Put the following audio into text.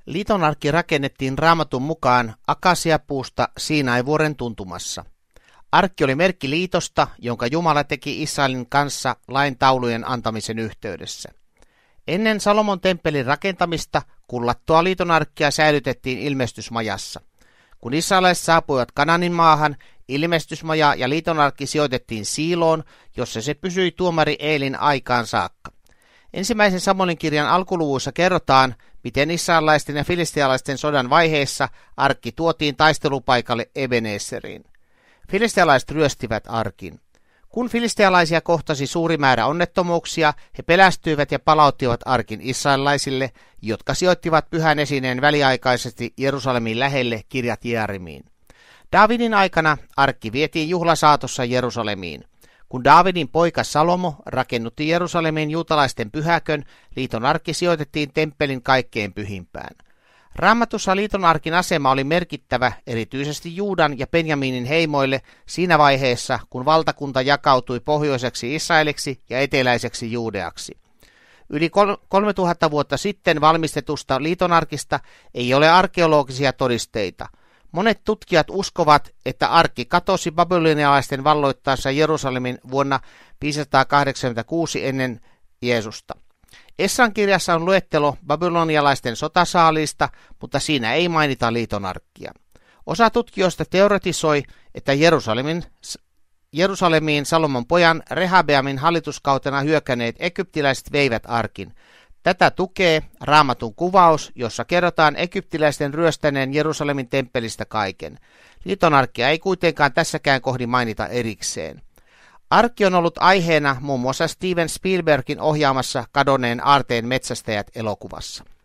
Liitonarkki rakennettiin Raamatun mukaan akasiapuusta Siinain-vuoren tuntumassa. Arkki oli merkki liitosta, jonka Jumala teki Israelin kanssa lain taulujen antamisen yhteydessä. Ennen Salomon temppelin rakentamista kullattua liitonarkkia säilytettiin ilmestysmajassa. Kun israelaiset saapuivat Kanaanin maahan, ilmestysmaja ja liitonarkki sijoitettiin Siiloon, jossa se pysyi tuomari Eelin aikaan saakka. Ensimmäisen Samuelin kirjan alkuluvuissa kerrotaan, miten israelaisten ja filistealaisten sodan vaiheessa arkki tuotiin taistelupaikalle Ebenezeriin. Filistealaiset ryöstivät arkin. Kun filistealaisia kohtasi suuri määrä onnettomuuksia, he pelästyivät ja palauttivat arkin israelaisille, jotka sijoittivat pyhän esineen väliaikaisesti Jerusalemin lähelle Kirjat Jearimiin. Daavidin aikana arkki vietiin juhlasaatossa Jerusalemiin. Kun Daavidin poika Salomo rakennutti Jerusalemin juutalaisten pyhäkön, liitonarkki sijoitettiin temppelin kaikkein pyhimpään. Raamatussa liitonarkin asema oli merkittävä erityisesti Juudan ja Benjaminin heimoille siinä vaiheessa, kun valtakunta jakautui pohjoiseksi Israeliksi ja eteläiseksi Juudeaksi. Yli 3000 vuotta sitten valmistetusta liitonarkista ei ole arkeologisia todisteita. Monet tutkijat uskovat, että arkki katosi babylonialaisten valloittaessa Jerusalemin vuonna 586 ennen Jeesusta. Esran kirjassa on luettelo babylonialaisten sotasaalista, mutta siinä ei mainita liitonarkkia. Osa tutkijoista teoretisoi, että Jerusalemiin Salomon pojan Rehabeamin hallituskautena hyökänneet egyptiläiset veivät arkin. Tätä tukee Raamatun kuvaus, jossa kerrotaan egyptiläisten ryöstäneen Jerusalemin temppelistä kaiken. Liitonarkkia ei kuitenkaan tässäkään kohdin mainita erikseen. Arkki on ollut aiheena muun muassa Steven Spielbergin ohjaamassa Kadonneen aarteen metsästäjät -elokuvassa.